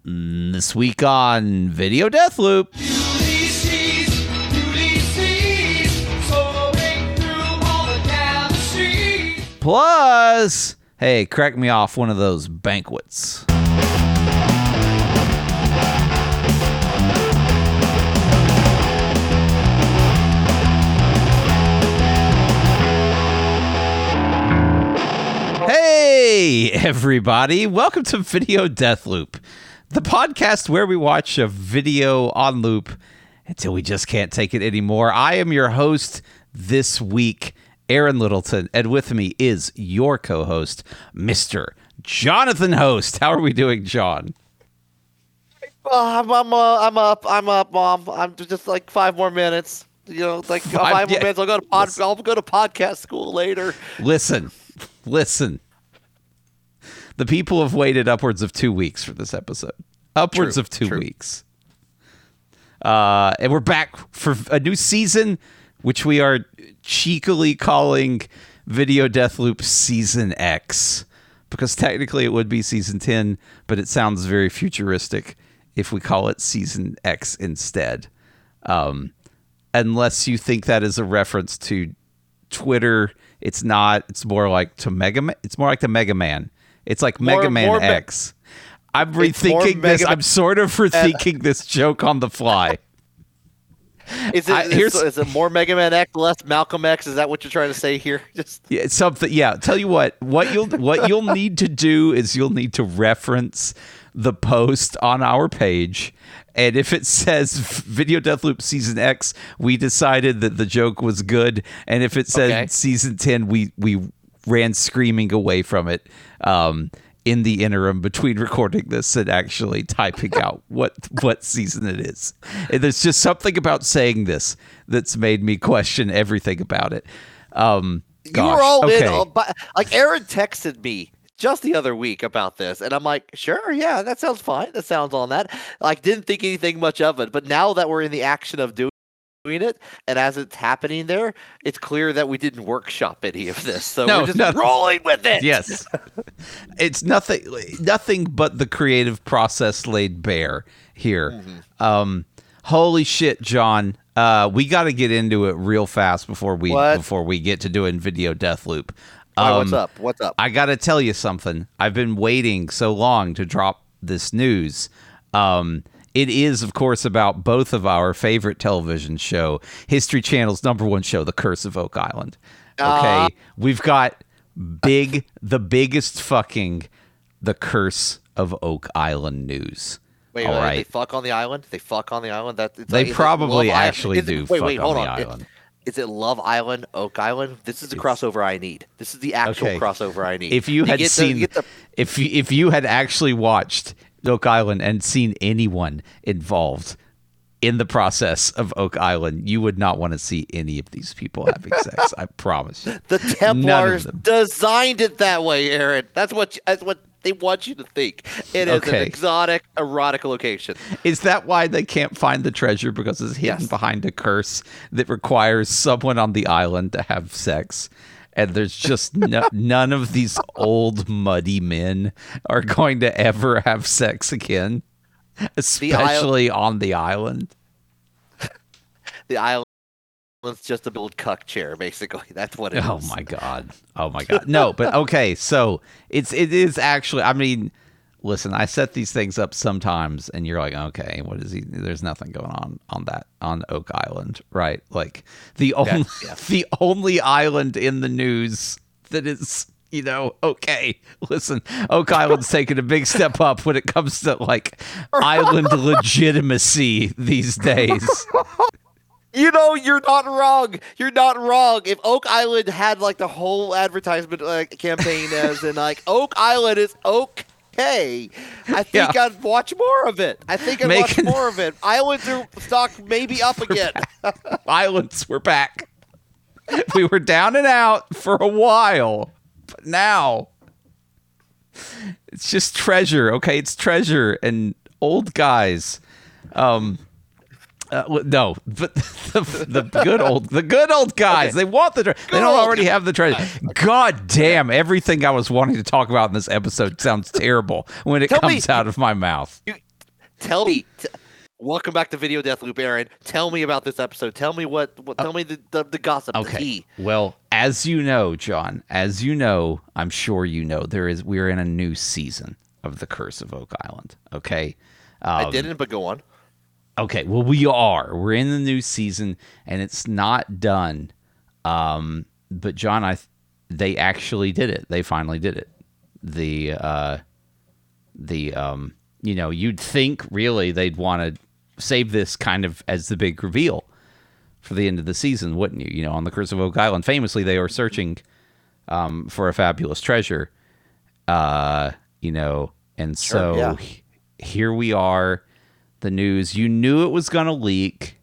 This week on Video Deathloop. Ulysses, soaring through all the galaxies. Plus, hey, crack me off one of those banquets. Hey, everybody. Welcome to Video Deathloop, the podcast where we watch a video on loop until we just can't take it anymore. I am your host this week, Aaron Littleton, and with me is your co-host, Mr. Jonathan Host. How are we doing, John? I'm up, Mom. I'm just like 5 more minutes. You know, like 5 more minutes. I'll go to podcast school later. Listen. The people have waited upwards of 2 weeks for this episode. Upwards of 2 weeks. And we're back for a new season, which we are cheekily calling Video Deathloop Season X. Because technically it would be Season 10, but it sounds very futuristic if we call it Season X instead. Unless you think that is a reference to Twitter. It's not. It's more like to Mega Man. It's more like to Mega Man. It's like Mega Man X. I'm rethinking this. I'm sort of rethinking this joke on the fly. Is it more Mega Man X, less Malcolm X? Is that what you're trying to say here? Yeah, something. Yeah. Tell you what you'll need to do is you'll need to reference the post on our page. And if it says Video Deathloop Season X, we decided that the joke was good. And if it says Season 10, we ran screaming away from it in the interim between recording this and actually typing out what season it is. And there's just something about saying this that's made me question everything about it. You were all in. Like Aaron texted me just the other week about this, and I'm like, sure, yeah, that sounds fine. That sounds on that. Like, didn't think anything much of it, but now that we're in the action of doing it, and as it's happening there, it's clear that we didn't workop any of this, so we're just rolling with it. Yes, it's nothing but the creative process laid bare here. Mm-hmm. Holy shit, John. We got to get into it real fast before we get to doing Video Deathloop. What's up? I got to tell you something. I've been waiting so long to drop this news. It is, of course, about both of our favorite television show, History Channel's #1 show, The Curse of Oak Island. Okay, we've got the biggest fucking The Curse of Oak Island news. Wait, all right. They fuck on the island? They fuck on the island? They probably actually do fuck on the island. Is it Love Island, Oak Island? This is the crossover I need. This is the actual crossover I need. If you had if you had actually watched Oak Island and seen anyone involved in the process of Oak Island, you would not want to see any of these people having sex. I promise you. The Templars designed it that way, Aaron. That's what they want you to think. It is an exotic, erotic location. Is that why they can't find the treasure? Because it's hidden behind a curse that requires someone on the island to have sex. And there's just none of these old, muddy men are going to ever have sex again, especially on the island. The island. It's just a build cuck chair, basically. That's what it is. Oh my god. No, but okay. So it is actually. I mean, listen. I set these things up sometimes, and you're like, okay, what is he? There's nothing going on Oak Island, right? Like the only island in the news that is. Okay, listen, Oak Island's taking a big step up when it comes to like island legitimacy these days. You're not wrong. You're not wrong. If Oak Island had like the whole advertisement campaign as in like Oak Island is okay, I think I'd watch more of it. Islands are stock maybe up again. Islands, we're back. We were down and out for a while, but now it's just treasure. Okay, it's treasure and old guys. No, but the good old guys. Okay. They want the treasure. They don't already have the treasure. God damn! Everything I was wanting to talk about in this episode sounds terrible when it comes out of my mouth. Tell me. Welcome back to Video Death Loop, Aaron. Tell me about this episode. Tell me tell me the gossip, the tea. Well, as you know, John, I'm sure you know, we're in a new season of The Curse of Oak Island. Okay. I didn't, but go on. Okay. Well, we're in the new season and it's not done. But John, they actually did it. They finally did it. You'd think really they'd want to save this kind of as the big reveal for the end of the season, wouldn't you? You know, on The Curse of Oak Island, famously, they were searching for a fabulous treasure, and so here we are, the news. You knew it was going to leak.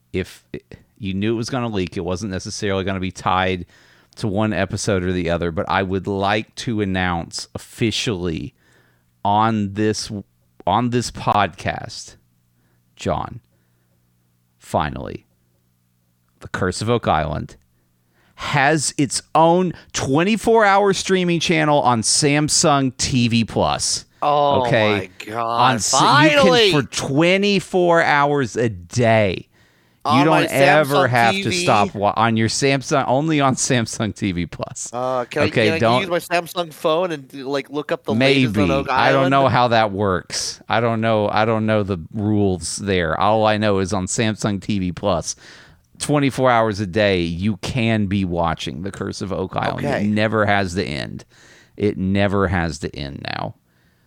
It wasn't necessarily going to be tied to one episode or the other, but I would like to announce officially on this podcast, John, finally, The Curse of Oak Island has its own 24-hour streaming channel on Samsung TV Plus. Oh, my God. Finally! You can, for 24 hours a day. You don't ever have to stop on your Samsung, only on Samsung TV Plus. Can I use my Samsung phone and look up the latest on Oak Island? I don't know how that works. I don't know the rules there. All I know is on Samsung TV Plus, 24 hours a day, you can be watching The Curse of Oak Island. Okay. It never has to end. It never has to end now.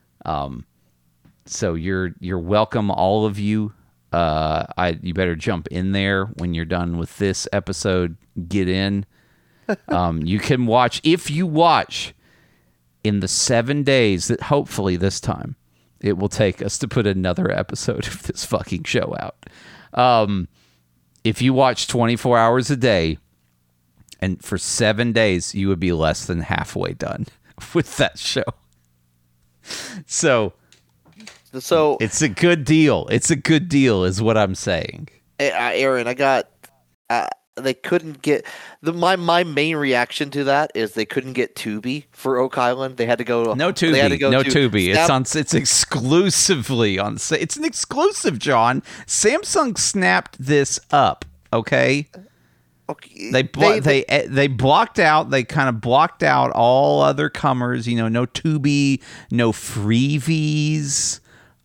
So you're welcome, all of you. You better jump in there when you're done with this episode. Get in. You can watch, if you watch in the 7 days that hopefully this time it will take us to put another episode of this fucking show out. If you watch 24 hours a day and for 7 days, you would be less than halfway done with that show. So it's a good deal. It's a good deal, is what I'm saying. Aaron, I got. They couldn't get my main reaction to that is they couldn't get Tubi for Oak Island. They had to go. No Tubi. They had to go no Tubi. It's exclusively on. It's an exclusive, John. Samsung snapped this up. Okay. Okay. They blocked out. They kind of blocked out all other comers. You know, no Tubi, no Freevies.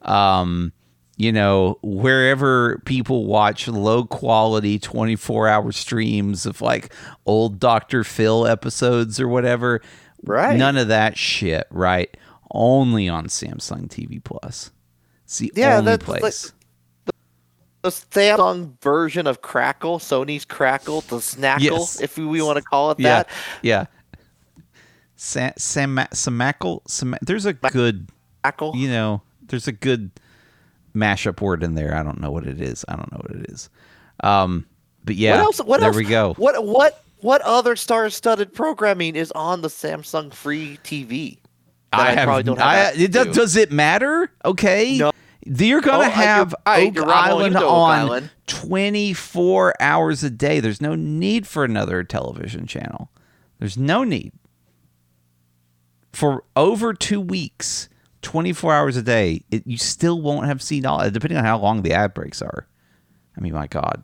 Wherever people watch low quality 24-hour streams of old Dr. Phil episodes or whatever. Right. None of that shit, right? Only on Samsung TV Plus. It's the only place. The Samsung version of Crackle, Sony's Crackle, the Snackle, if we want to call it that. Yeah. Samackle. There's a good, there's a good mashup word in there. I don't know what it is. But yeah, we go. What other star-studded programming is on the Samsung free TV? Does it matter? Okay. No. You're going to have Oak Island on 24 hours a day. There's no need for another television channel. There's no need. For over 2 weeks, 24 hours a day, you still won't have seen all, depending on how long the ad breaks are. I mean, my God.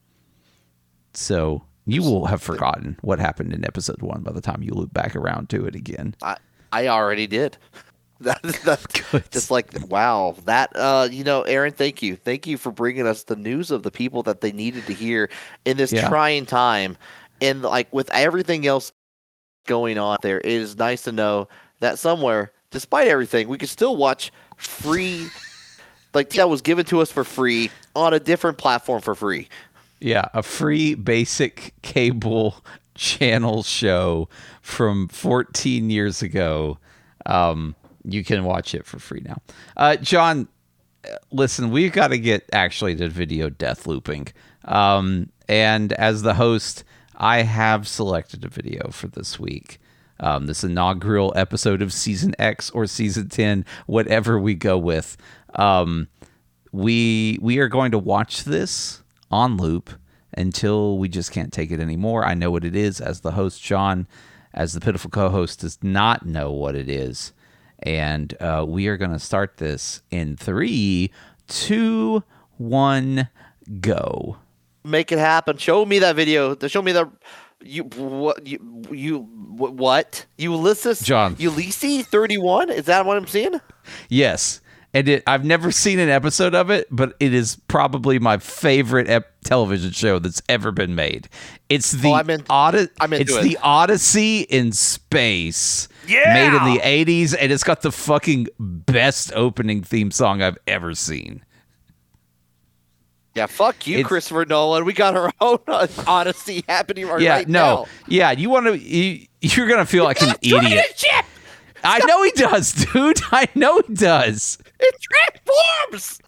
So you will have forgotten what happened in episode 1 by the time you loop back around to it again. I already did. That's good. Just wow. That, Aaron, thank you. Thank you for bringing us the news of the people that they needed to hear in this trying time. And with everything else going on there, it is nice to know that somewhere, despite everything, we can still watch free, that was given to us for free on a different platform for free. Yeah, a free basic cable channel show from 14 years ago. You can watch it for free now. John, listen, we've got to get actually to video death looping. And as the host, I have selected a video for this week. This inaugural episode of Season X or Season 10, whatever we go with. We are going to watch this on loop until we just can't take it anymore. I know what it is as the host. John, as the pitiful co-host, does not know what it is. And we are going to start this in 3, 2, 1, go. Make it happen. Show me that video. Show me the what? Ulysses John. Ulysses 31? Is that what I'm seeing? Yes. And I've never seen an episode of it, but it is probably my favorite television show that's ever been made. It's the the Odyssey in space. Yeah! Made in the 80s, and it's got the fucking best opening theme song I've ever seen. Yeah, fuck you, Christopher Nolan. We got our own Odyssey happening right now. now. Yeah, you're going to feel like an idiot. I know he does, dude. I know he does. It transforms.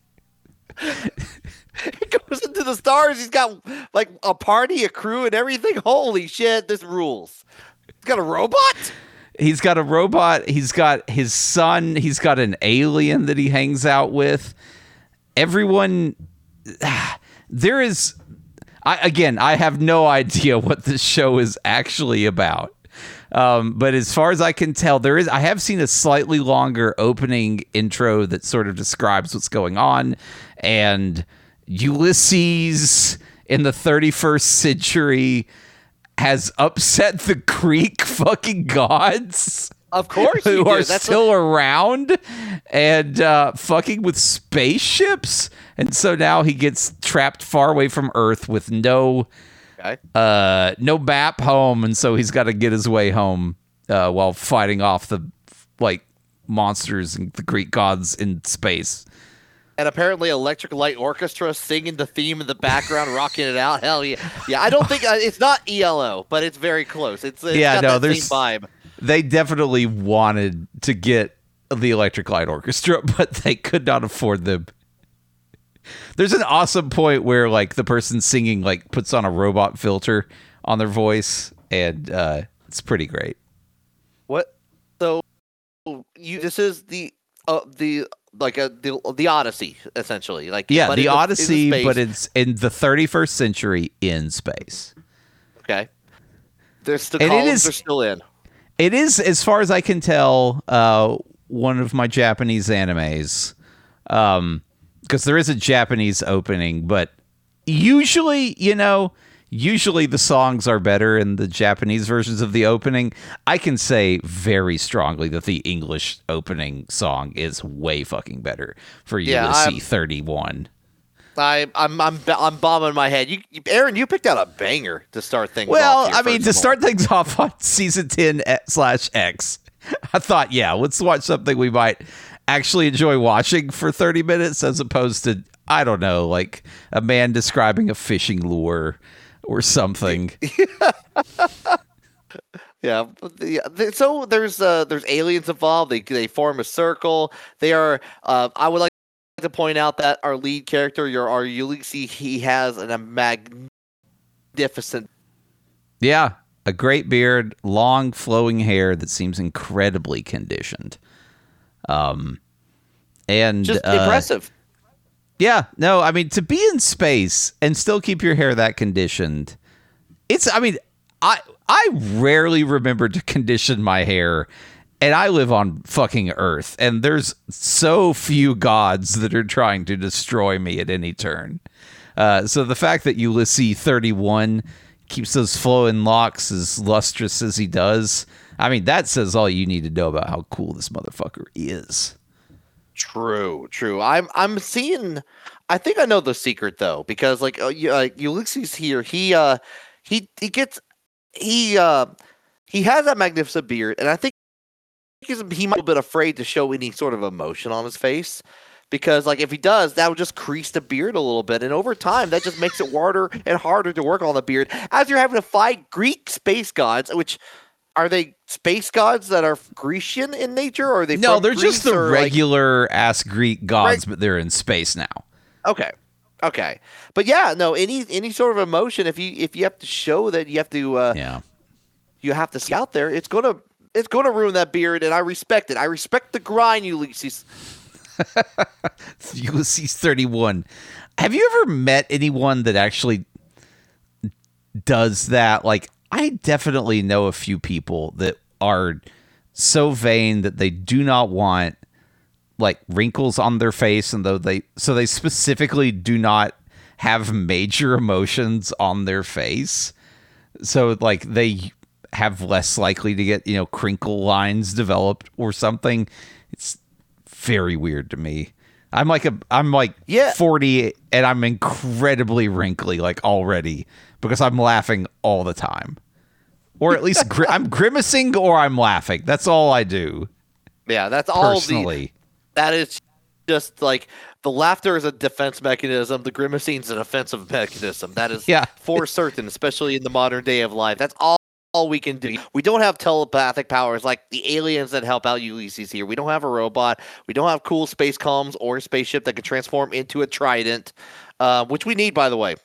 He goes into the stars. He's got like a party, a crew, and everything. Holy shit, this rules. He's got a robot? He's got a robot. He's got his son. He's got an alien that he hangs out with. Everyone... There is... I have no idea what this show is actually about. But as far as I can tell, I have seen a slightly longer opening intro that sort of describes what's going on. And Ulysses in the 31st century has upset the Greek fucking gods. Of course, who are still around and fucking with spaceships. And so now he gets trapped far away from Earth with no map home, and so he's got to get his way home while fighting off the monsters and the Greek gods in space. And apparently, Electric Light Orchestra singing the theme in the background, rocking it out. Hell yeah! Yeah, I don't think it's not ELO, but it's very close. It's got that same vibe. They definitely wanted to get the Electric Light Orchestra, but they could not afford them. There's an awesome point where the person singing puts on a robot filter on their voice, and it's pretty great. What? So this is the Odyssey, essentially. The Odyssey, but it's in the 31st century in space. Okay. There's the columns are still in. It is, as far as I can tell, one of my Japanese animes. Because there is a Japanese opening, but usually the songs are better in the Japanese versions of the opening. I can say very strongly that the English opening song is way fucking better for Ulysses 31. I'm bombing my head. Aaron, you picked out a banger to start things off. Well, I mean, to start things off on season 10/X, I thought, let's watch something we might actually enjoy watching for 30 minutes as opposed to, I don't know, a man describing a fishing lure or something. Yeah. So there's aliens involved. They form a circle. They are. I would like to point out that our lead character, our Ulysses, he has a magnificent. Yeah, a great beard, long flowing hair that seems incredibly conditioned. And just impressive. Yeah, no, I mean, to be in space and still keep your hair that conditioned, I rarely remember to condition my hair, and I live on fucking Earth, and there's so few gods that are trying to destroy me at any turn. So the fact that Ulysses 31 keeps those flowing locks as lustrous as he does, that says all you need to know about how cool this motherfucker is. True. I'm seeing. I think I know the secret though, because Ulysses here, he has that magnificent beard, and I think he might be a bit afraid to show any sort of emotion on his face, because if he does, that would just crease the beard a little bit, and over time that just makes it harder and harder to work on the beard as you're having to fight Greek space gods, which. Are they space gods that are Grecian in nature, or are they? No, they're just the regular ass Greek gods, but they're in space now. Okay, but yeah, no, any sort of emotion. If you have to show that you have to, you have to see out there. It's gonna ruin that beard, and I respect it. I respect the grind, Ulysses. Ulysses 31. Have you ever met anyone that actually does that? I definitely know a few people that are so vain that they do not want like wrinkles on their face, and they specifically do not have major emotions on their face. So like they have less likely to get, crinkle lines developed or something. It's very weird to me. I'm like 40 and I'm incredibly wrinkly like already because I'm laughing all the time. Or at least I'm grimacing or I'm laughing. That's all I do. Yeah, that's all. Personally. That is just like the laughter is a defense mechanism. The grimacing is an offensive mechanism. That is for certain, especially in the modern day of life. That's all we can do. We don't have telepathic powers like the aliens that help out Ulysses here. We don't have a robot. We don't have cool space comms or a spaceship that can transform into a trident, which we need, by the way.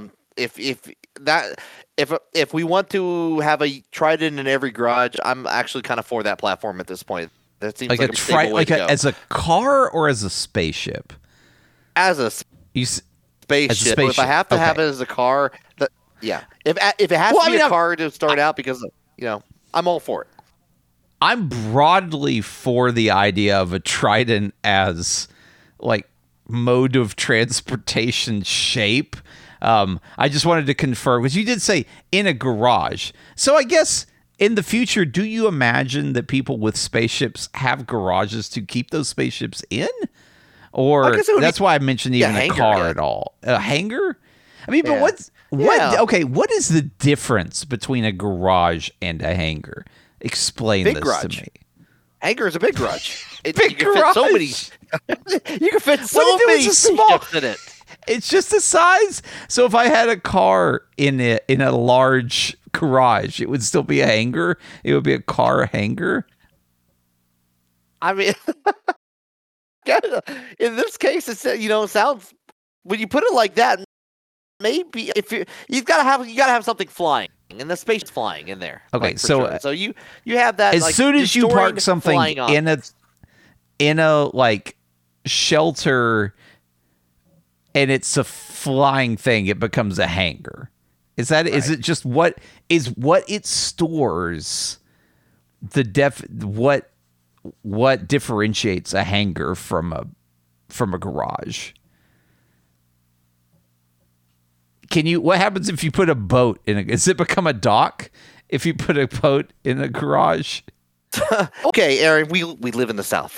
If we want to have a trident in every garage, I'm actually kind of for that platform at this point. That seems like a stable way to go. As a car or as a spaceship? As a spaceship. If I have to have it as a car, yeah. If it has to be a car to start out, because I'm all for it. I'm broadly for the idea of a trident as like mode of transportation shape. I just wanted to confirm because you did say in a garage. So I guess in the future, do you imagine that people with spaceships have garages to keep those spaceships in? Or that's why I mentioned even a car at all. A hangar? I mean, but what is the difference between a garage and a hangar? Explain this to me. Hangar is a big garage. Big garage. You can fit so many spaceships in it. It's just the size. So if I had a car in a large garage, it would still be a hangar. It would be a car hangar. I mean, in this case, it sounds when you put it like that. Maybe if you've got to have something flying, and the space flying in there. Okay, so you have that as soon as you park something in a like shelter. And it's a flying thing, it becomes a hangar. Is it just what it stores what differentiates a hangar from a garage? What happens if you put a boat does it become a dock if you put a boat in a garage? Okay, Aaron, we live in the South.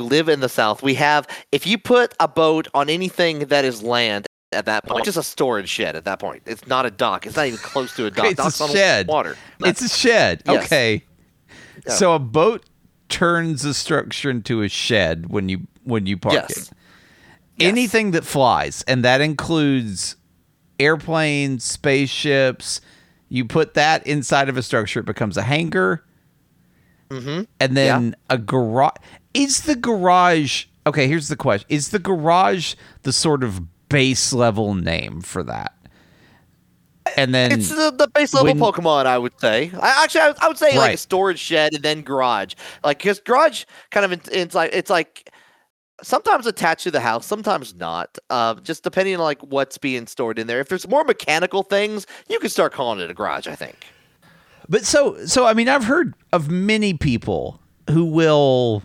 If you put a boat on anything that is land at that point, it's just a storage shed at that point. It's not a dock. It's not even close to a dock. It's a shed. Water. It's a shed. Yes. Okay. Yeah. So a boat turns a structure into a shed when you park it. Yes. Anything that flies, and that includes airplanes, spaceships, you put that inside of a structure, it becomes a hangar. Mm-hmm. And then a garage. Is the garage... Okay, here's the question. Is the garage the sort of base level name for that? And then... It's the base level Pokemon, I would say. I would say like a storage shed and then garage. Like, because garage kind of... It's like sometimes attached to the house, sometimes not. Just depending on like what's being stored in there. If there's more mechanical things, you can start calling it a garage, I think. But so I mean, I've heard of many people who will,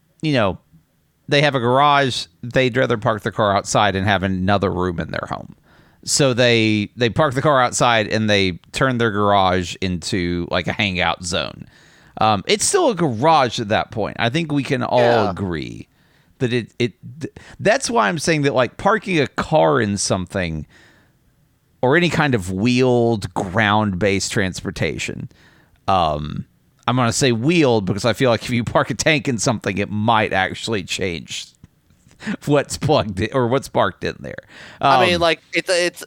they have a garage, they'd rather park their car outside and have another room in their home. So they park the car outside and they turn their garage into like a hangout zone. It's still a garage at that point. I think we can all agree that that's why I'm saying that like parking a car in something or any kind of wheeled ground-based transportation. I'm going to say wheeled because I feel like if you park a tank in something, it might actually change what's plugged in or what's parked in there. I mean, like it's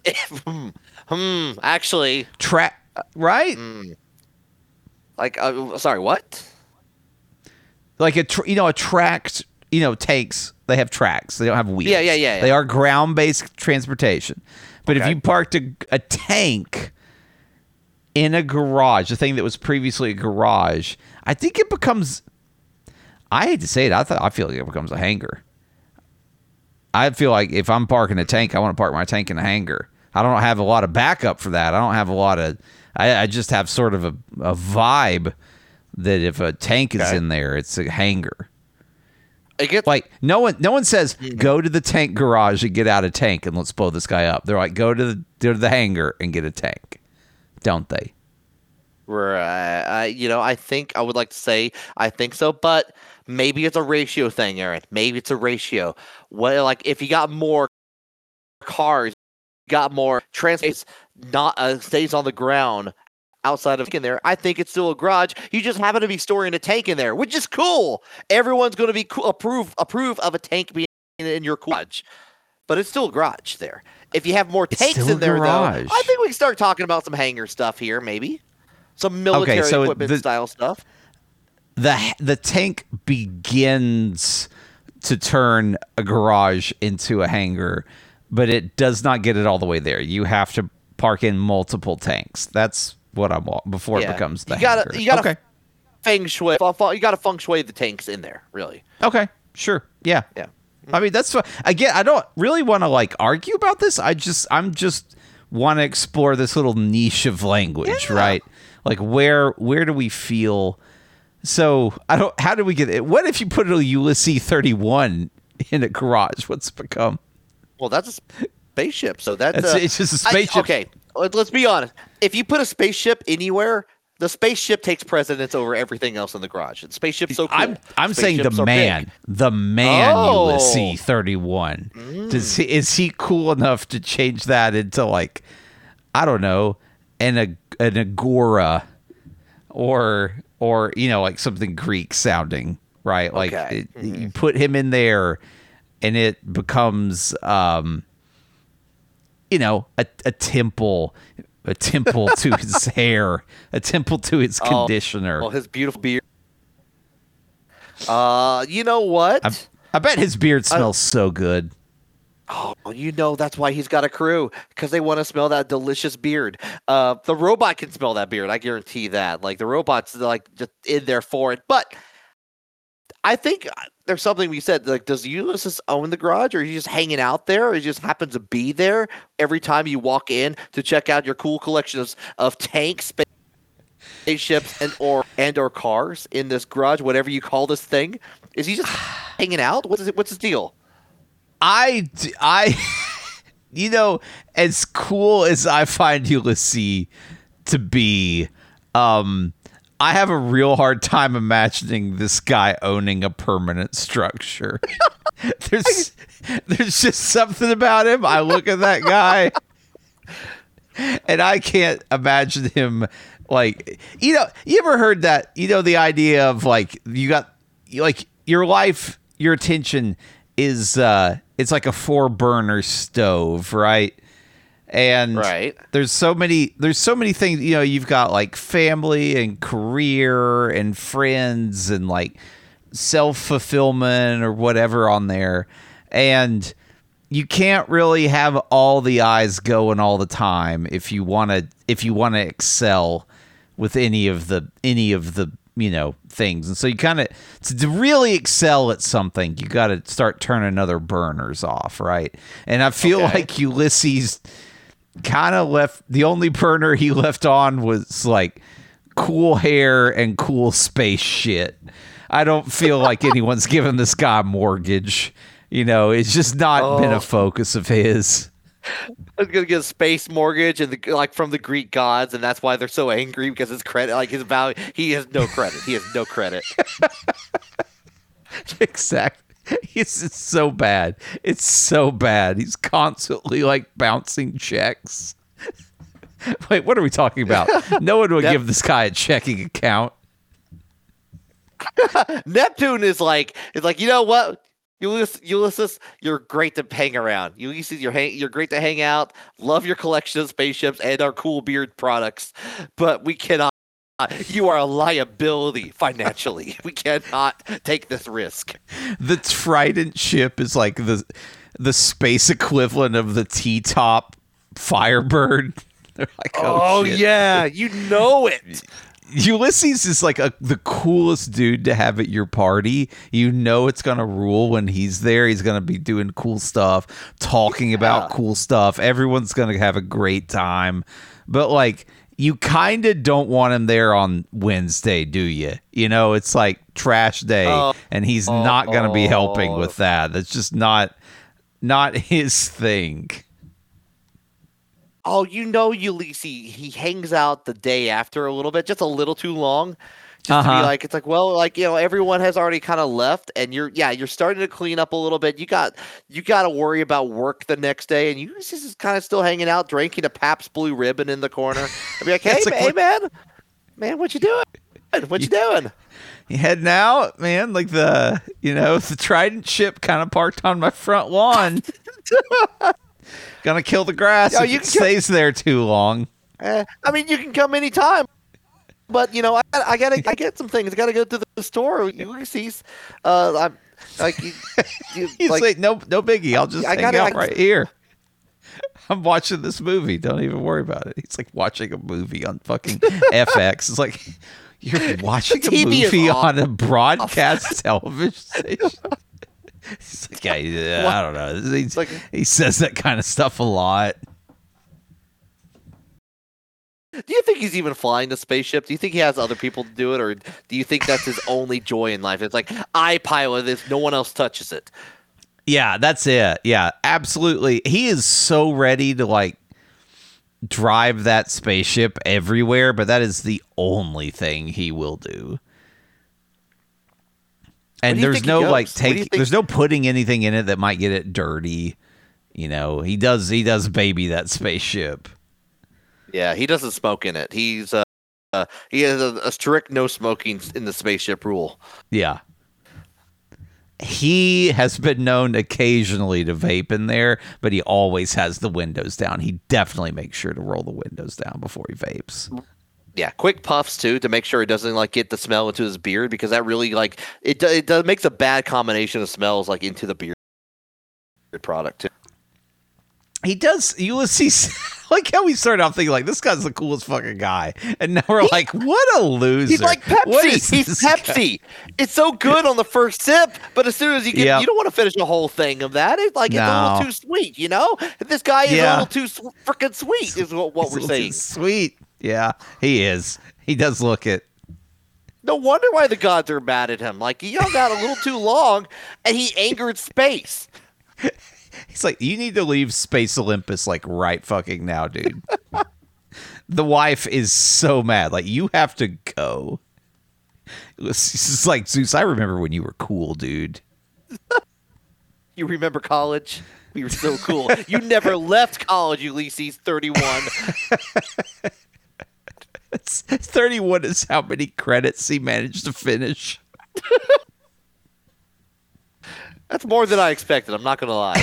actually right? Like, sorry, what? Like a tracked, tanks. They have tracks. They don't have wheels. Yeah. They are ground-based transportation. But if you parked a tank in a garage, a thing that was previously a garage, I think it becomes... I hate to say it, I feel like it becomes a hangar. I feel like if I'm parking a tank, I want to park my tank in a hangar. I don't have a lot of backup for that. I don't have a lot of... I just have sort of a vibe that if a tank is in there, it's a hangar. Like no one says go to the tank garage and get out a tank and let's blow this guy up. They're like go to the hangar and get a tank, don't they? Right. I think I would like to say I think so, but maybe it's a ratio thing, Aaron. Maybe it's a ratio. Well, like if you got more cars, got more transport, not stays on the ground outside of in there. I think it's still a garage. You just happen to be storing a tank in there, which is cool. Everyone's going to be approve of a tank being in your garage, but it's still a garage there. If you have more tanks in there, though, I think we can start talking about some hangar stuff here, maybe some military equipment style stuff. The tank begins to turn a garage into a hangar, but it does not get it all the way there. You have to park in multiple tanks. That's what I want before it becomes the hangar. You got to feng shui. You got to feng shui the tanks in there, really. Okay, sure, yeah. I mean, that's fine. Again, I don't really want to like argue about this. I'm just want to explore this little niche of language, right? Like where do we feel? So how do we get it? What if you put a Ulysses 31 in a garage? What's it become? Well, that's a spaceship. So it's just a spaceship. Okay, let's be honest. If you put a spaceship anywhere, the spaceship takes precedence over everything else in the garage. The spaceship's so cool. I'm saying the man Ulysses 31. Is he cool enough to change that into like, I don't know, an agora or like something Greek sounding, right? Like you put him in there and it becomes a temple to his hair, a temple to his conditioner. Oh, his beautiful beard. You know what? I bet his beard smells so good. Oh, that's why he's got a crew, because they want to smell that delicious beard. The robot can smell that beard. I guarantee that. Like the robot's like just in there for it. But I think there's something we said. Like, does Ulysses own the garage, or is he just hanging out there, or he just happens to be there every time you walk in to check out your cool collection of tanks, spaceships, and or cars in this garage, whatever you call this thing? Is he just hanging out? What's his deal? I as cool as I find Ulysses to be, I have a real hard time imagining this guy owning a permanent structure. There's just something about him. I look at that guy and I can't imagine him like, you ever heard that, the idea of like, you got like your life, your attention is, it's like a 4-burner stove, right? And there's so many things, you've got like family and career and friends and like self-fulfillment or whatever on there. And you can't really have all the eyes going all the time if you want to excel with any of the things. And so you kind of, to really excel at something, you got to start turning other burners off, right? And I feel like Ulysses kind of left, the only burner he left on was like cool hair and cool space shit. I don't feel like anyone's given this guy a mortgage. It's just not been a focus of his. I was gonna get a space mortgage and from the Greek gods, and that's why they're so angry, because his credit, like his value, he has no credit. He has no credit. Exactly. It's so bad. It's so bad. He's constantly like bouncing checks. Wait, what are we talking about? No one would give this guy a checking account. Neptune is like, you know what? Ulysses, you're great to hang around. Ulysses, you're great to hang out. Love your collection of spaceships and our cool beard products, but we cannot. You are a liability financially. We cannot take this risk. The Trident ship is like the space equivalent of the T-top Firebird. They're like, oh shit. Yeah, you know it. Ulysses is like the coolest dude to have at your party. It's gonna rule when he's there. He's gonna be doing cool stuff, talking about cool stuff. Everyone's gonna have a great time. But like, you kind of don't want him there on Wednesday, do you? You know, it's like trash day, and he's not going to be helping with that. That's just not his thing. Oh, Ulysses, he hangs out the day after a little bit, just a little too long. Just to be like, it's like, well, like, everyone has already kind of left, and you're starting to clean up a little bit. You got to worry about work the next day, and Ulysses is kind of still hanging out, drinking a Pabst Blue Ribbon in the corner. I'd be like, hey, man, what you doing? What you doing? You heading out, man? Like the Trident ship kind of parked on my front lawn. Gonna kill the grass if it stays there too long. I mean, you can come anytime. But I get some things. I gotta go to the store. Ulysses, I'm like, he's like, no biggie. I'll just hang out right here. I'm watching this movie. Don't even worry about it. He's like watching a movie on fucking FX. It's like you're watching a movie on a broadcast television station. He's like, I don't know. He says that kind of stuff a lot. Do you think he's even flying the spaceship? Do you think he has other people to do it, or do you think that's his only joy in life? It's like, I pilot this, no one else touches it. Yeah, that's it. Yeah, absolutely. He is so ready to like drive that spaceship everywhere, but that is the only thing he will do. And there's no there's no putting anything in it that might get it dirty. He does baby that spaceship. Yeah, he doesn't smoke in it. He has a strict no smoking in the spaceship rule. Yeah. He has been known occasionally to vape in there, but he always has the windows down. He definitely makes sure to roll the windows down before he vapes. Yeah, quick puffs too to make sure it doesn't like get the smell into his beard, because that really like it makes a bad combination of smells like into the beard product too. He does. Ulysses, like how we started off thinking like this guy's the coolest fucking guy, and now we're like, what a loser. He's like Pepsi. He's Pepsi. It's so good on the first sip, but as soon as you get, you don't want to finish a whole thing of that. It's like it's a little too sweet, This guy is a little too freaking sweet. Is what we're saying. Sweet. Yeah, he is. He does look it. No wonder why the gods are mad at him. Like he hung out a little too long, and he angered space. He's like, you need to leave Space Olympus like right fucking now, dude. The wife is so mad. Like, you have to go. It's like, Zeus, I remember when you were cool, dude. You remember college? We were so cool. You never left college, Ulysses. 31. 31 is how many credits he managed to finish. That's more than I expected. I'm not gonna lie.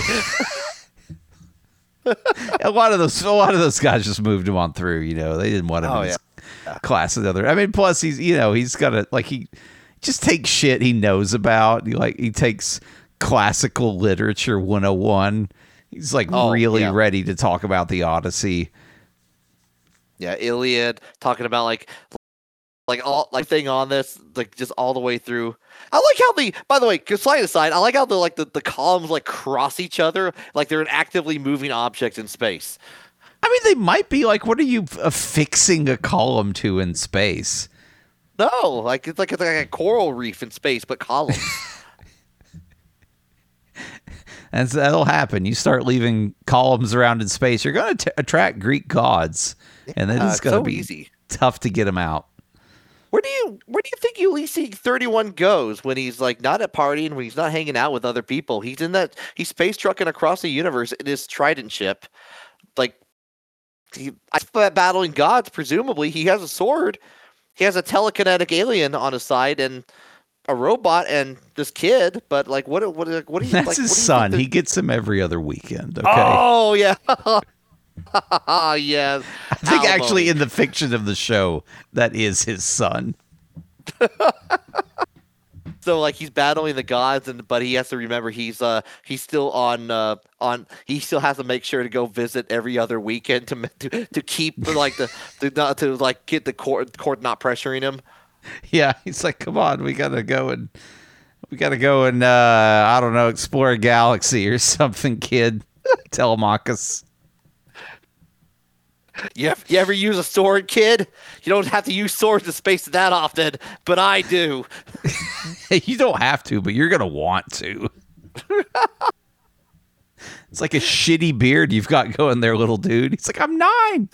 a lot of those guys just moved him on through. They didn't want him in his class. I mean, plus he's got he just takes shit he knows about. He takes classical literature 101. He's really ready to talk about the Odyssey. Yeah, Iliad, talking about all thing on this, just all the way through. I like how by the way, slide aside, I like how the columns cross each other, like they're an actively moving object in space. I mean, they might be what are you affixing a column to in space? No, it's like a coral reef in space, but columns. And so that'll happen. You start leaving columns around in space, you're going to attract Greek gods, and then it's going to be easy. Tough to get them out. Where do you think Ulysses 31 goes when he's not at partying, when he's not hanging out with other people? He's he's space trucking across the universe in his Trident ship, battling gods. Presumably, he has a sword. He has a telekinetic alien on his side and a robot and this kid. But what do you? That's his son. He gets him every other weekend. Okay. Oh yeah. Yeah. I think actually in the fiction of the show, that is his son. So he's battling the gods, but he has to remember he's still on he still has to make sure to go visit every other weekend to keep to get the court not pressuring him. Yeah, he's like, come on, we gotta go and I don't know, explore a galaxy or something, kid. Telemachus. You ever use a sword, kid? You don't have to use swords in space that often, but I do. You don't have to, but you're gonna want to. It's like a shitty beard you've got going there, little dude. He's like, I'm 9.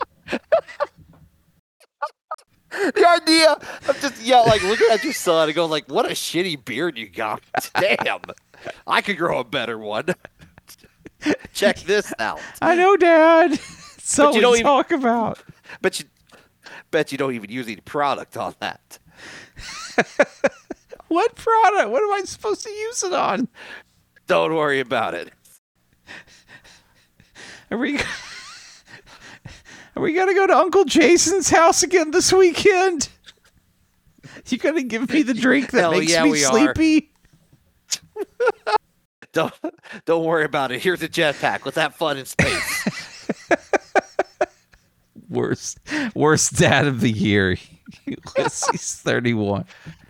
The idea of just like looking at your son and going like, "What a shitty beard you got! Damn, I could grow a better one." Check this out. I know, Dad. So you talk about. Bet you don't even use any product on that. What product? What am I supposed to use it on? Don't worry about it. Are we gonna go to Uncle Jason's house again this weekend? You gonna give me the drink that makes me sleepy? Don't worry about it. Here's a jetpack. Let's have fun in space. Worst dad of the year. Ulysses 31.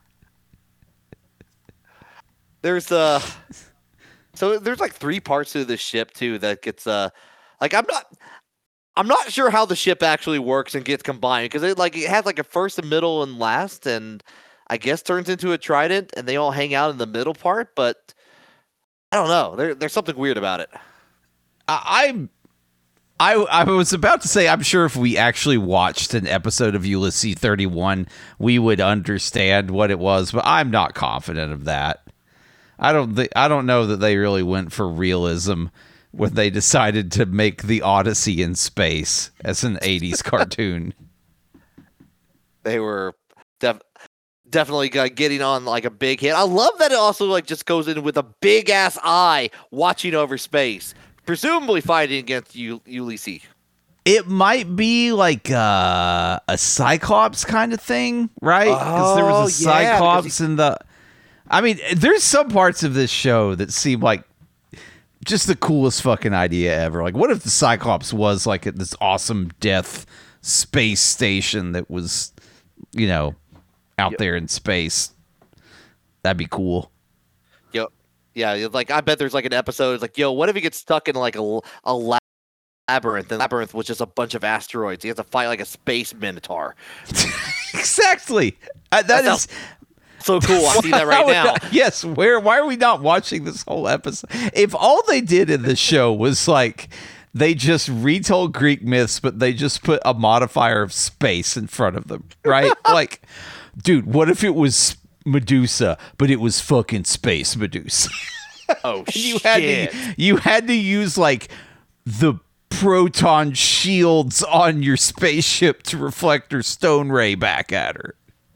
There's so there's like 3 parts to the ship too that gets like I'm not sure how the ship actually works and gets combined because it has like a first, a middle, and last, and I guess turns into a trident, and they all hang out in the middle part. But I don't know. There's something weird about it. I was about to say, I'm sure if we actually watched an episode of Ulysses 31, we would understand what it was, but I'm not confident of that. I don't know that they really went for realism when they decided to make the Odyssey in space as an 80s cartoon. They were definitely getting on like a big hit. I love that it also like just goes in with a big ass eye watching over space, presumably fighting against Ulysses. It might be like a Cyclops kind of thing, right? Because there was a Cyclops in the... I mean, there's some parts of this show that seem like just the coolest fucking idea ever. Like, what if the Cyclops was like at this awesome death space station that was, out there in space? That'd be cool. Yep. Yeah, like I bet there's like an episode. It's like, what if he gets stuck in like a labyrinth? And labyrinth was just a bunch of asteroids. He has to fight like a space minotaur. Exactly. That is so cool. I see that right now. Yes. Why are we not watching this whole episode? If all they did in the show was like they just retold Greek myths, but they just put a modifier of space in front of them, right? Like, dude, what if it was Medusa, but it was fucking space Medusa? Oh, shit. You had to use like the proton shields on your spaceship to reflect her stone ray back at her.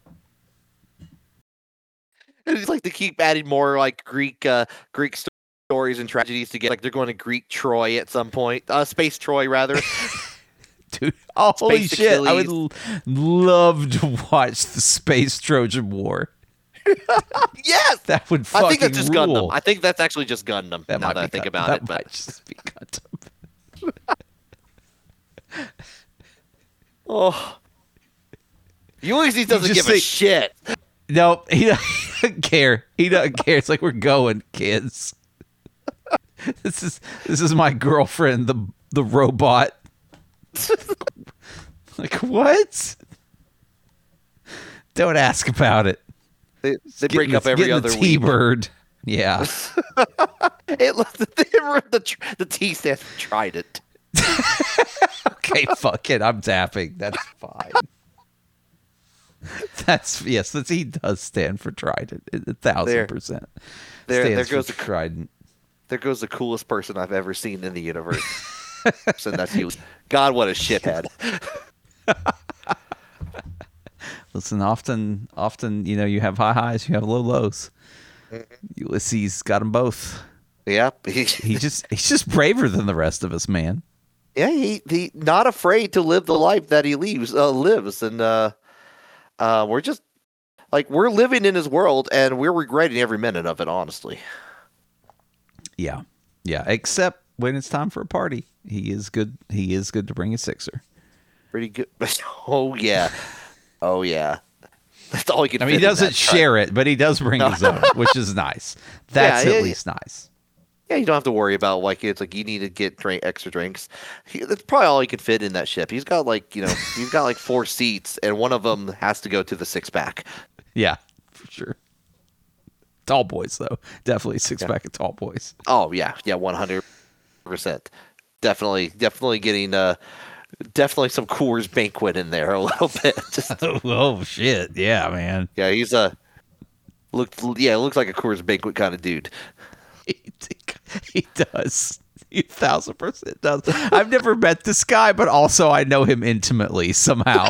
And it's like to keep adding more like Greek stories and tragedies to get like they're going to Greek Troy at some point. Space Troy rather. Dude, holy shit. Achilles. I would love to watch the Space Trojan War. Yes, that would fucking I think that's just rule. Gundam. I think that's actually just Gundam. Now that I think about it, might just be Gundam. Oh, Ulysses doesn't give a shit. No, he doesn't care. He doesn't care. It's like, we're going, kids. This is my girlfriend, the robot. Like, what? Don't ask about it. They break up every other week. T-bird. Yeah. The T stands for trident. Okay, fuck it. I'm tapping. That's fine. He does stand for trident. 1,000%. There goes the trident. There goes the coolest person I've ever seen in the universe. So that's you. God, what a shithead. Listen, often, you have high highs, you have low lows. Ulysses got them both. Yeah, he's just braver than the rest of us, man. Yeah, he not afraid to live the life that he lives, and we're just like we're living in his world, and we're regretting every minute of it, honestly. Yeah, except when it's time for a party, he is good. He is good to bring a sixer. Pretty good. Oh yeah. That's all he can. He doesn't share it, but he does bring his own, which is nice. That's at least nice. Yeah, you don't have to worry about like it's like you need to get extra drinks. That's probably all he could fit in that ship. He's got like he's got like 4 seats, and one of them has to go to the 6-pack. Yeah, for sure. Tall boys though, definitely 6-pack of tall boys. Oh yeah, 100%. Definitely getting definitely some Coors Banquet in there a little bit. Just, oh shit, yeah, man. Yeah, he's looks like a Coors Banquet kind of dude. He does. He 1,000% does. I've never met this guy, but also I know him intimately somehow.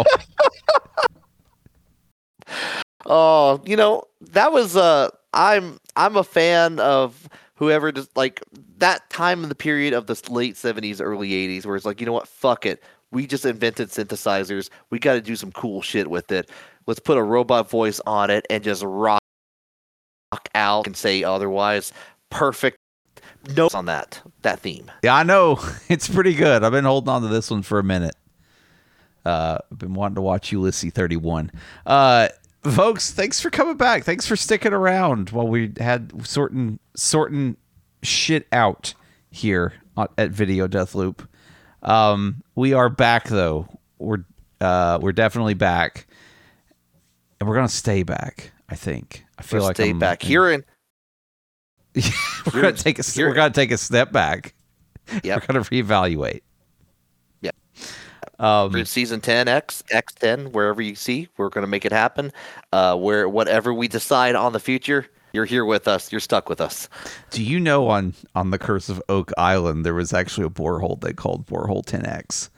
Oh, that was I'm a fan of whoever just like that time in the period of the late 70s, early 80s, where it's like, you know what, fuck it. We just invented synthesizers. We got to do some cool shit with it. Let's put a robot voice on it and just rock out and say otherwise. Perfect notes on that theme. Yeah, I know. It's pretty good. I've been holding on to this one for a minute. I've been wanting to watch Ulysses 31. Folks, thanks for coming back. Thanks for sticking around while we had sorting shit out here at Video Deathloop. We are back though. We're definitely back, and we're gonna stay back. I think. I feel like stay back here in. We're gonna take a step back. Yeah, we're gonna reevaluate. Yeah. For season 10 X10, wherever you see, we're gonna make it happen. Where whatever we decide on the future, you're here with us. You're stuck with us. Do you know on the Curse of Oak Island there was actually a borehole they called Borehole 10X?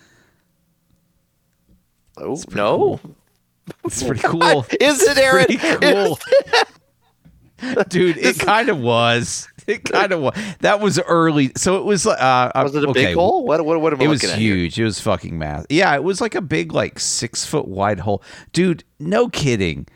Oh no. Cool. It's pretty cool. Is it, Aaron? Cool. Dude, it kind of was. It kind of was. That was early. So it was was it a big hole? What am I looking at? It was huge. Here? It was fucking massive. Yeah, it was like a big 6 foot wide hole. Dude, no kidding.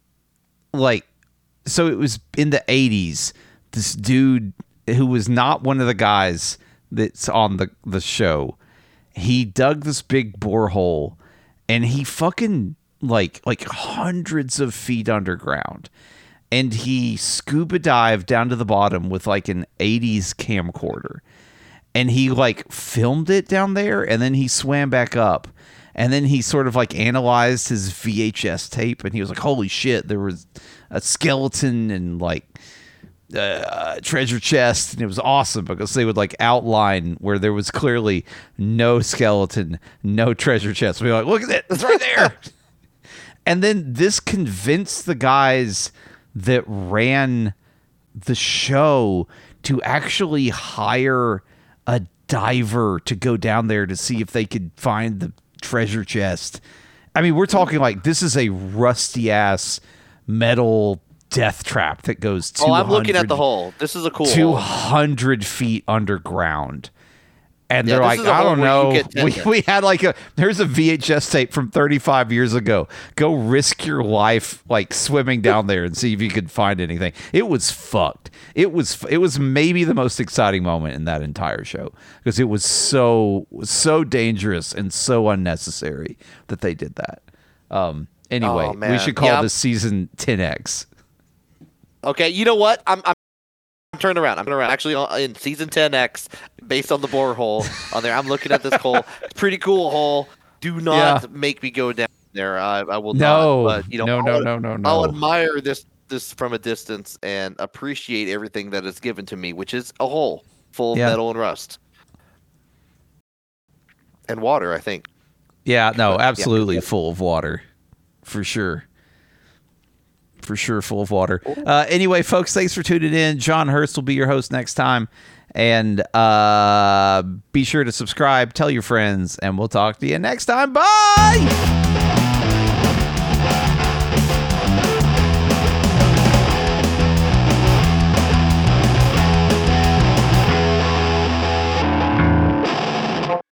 So it was in the 80s. This dude who was not one of the guys that's on the show, he dug this big borehole and he fucking like hundreds of feet underground. And he scuba dived down to the bottom with an 80s camcorder. And he filmed it down there, and then he swam back up. And then he sort of analyzed his VHS tape, and he was like, holy shit, there was a skeleton and treasure chest. And it was awesome because they would outline where there was clearly no skeleton, no treasure chest. We were like, look at it, it's right there. And then this convinced the guys that ran the show to actually hire a diver to go down there to see if they could find the treasure chest. I mean, we're talking this is a rusty ass metal death trap that goes 200. Oh, I'm looking at the hole. This is a cool 200 feet underground. And they're like, I don't know. We had there's a VHS tape from 35 years ago. Go risk your life swimming down there and see if you could find anything. It was fucked. It was maybe the most exciting moment in that entire show because it was so dangerous and so unnecessary that they did that. Anyway, we should call this season 10X. Okay, you know what? I'm turned around. Actually, in season 10X, based on the borehole on there, I'm looking at this hole. It's a pretty cool hole. Do not make me go down there. I will not. But, no. I'll admire this from a distance and appreciate everything that is given to me, which is a hole full of metal and rust and water, I think. Yeah, no, absolutely full of water, for sure. For sure, full of water. Anyway, folks, thanks for tuning in. John Hurst will be your host next time. And be sure to subscribe, tell your friends, and we'll talk to you next time. Bye!